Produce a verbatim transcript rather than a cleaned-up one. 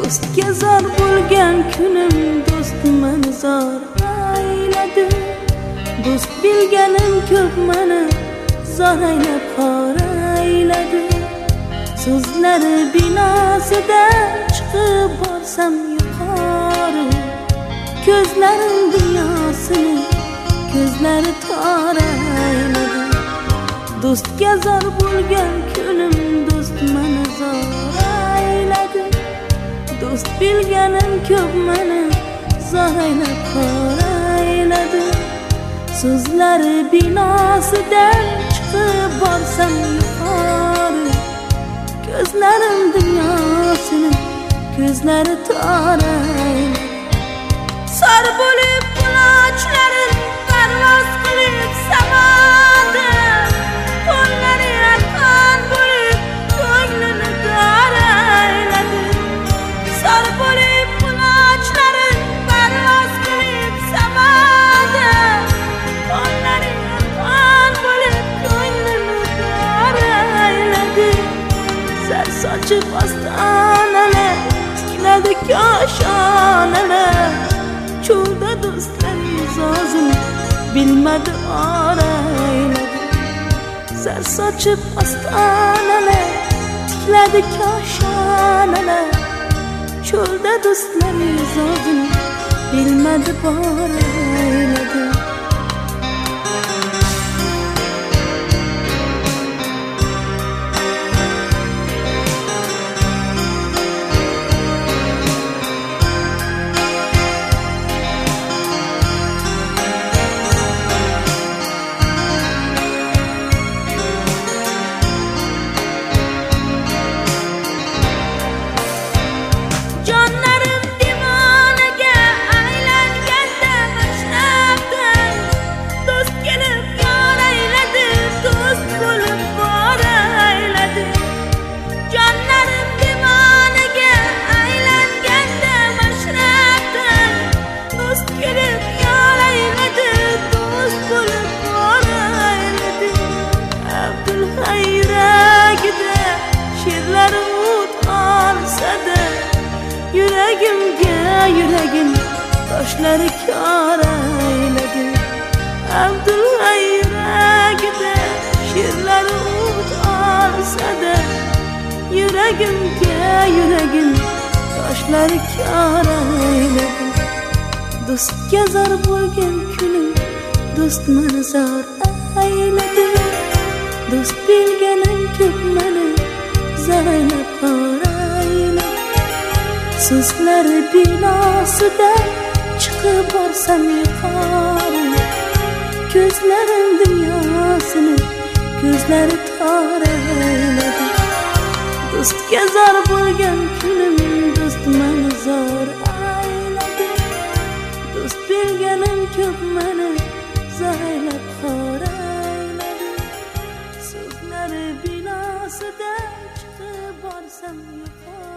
Do'stga zor bo'lgan kunim do'st meni zor ayladi. Do'st bilganim ko'p meni zor aylab xor ayladi. So'zlari binosidan chiqib borsam yuqori, ko'zlarim dunyosini ko'zlari tor ayladi. Do'stga zor bo'lgan kunim do'st meni zor ayladi. Do'st bilganim ko'p meni zor aylab xor ayladi. So'zlari binosidan chiqib borsam yuqori, ko'zlarim dunyosini ko'zlari tor ayladi. Sar bo'lib qulonchlarim parvoz qilib samoda, qo'llari arqon bo'lib ko'nglini dor ayladi. Sar bo'lib qulonchlarim parvoz qilib samoda, qo'llari arqon bo'lib ko'nglini dor ayladi. Zar sochib ostonalar tikladi koshonalar, cho'lda do'stlar yuzozini bilmadi or ayladi. Zar sochib ostonalar tikladi koshonalar, cho'lda do'stlar yuzozini bilmadi bor ayladi. Yuragimga yuragim toshlari kor ayladi. Abdulla yuragida she'rlari o't olsa-da, yuragimga yuragim toshlari kor ayladi. Do'stga zor bo'lgan kunim do'st meni zor ayladi. Do'st bilganim ko'p meni zor aylab xor ayladi. So'zlari binosidan chiqib borsam yuqori, ko'zlarim dunyosini ko'zlari tor ayladi. Do'stga zor bo'lgan kunim do'st meni zor ayladi. Do'st bilganim ko'p meni zor aylab xor ayladi. So'zlari binosidan chiqib borsam yuqori.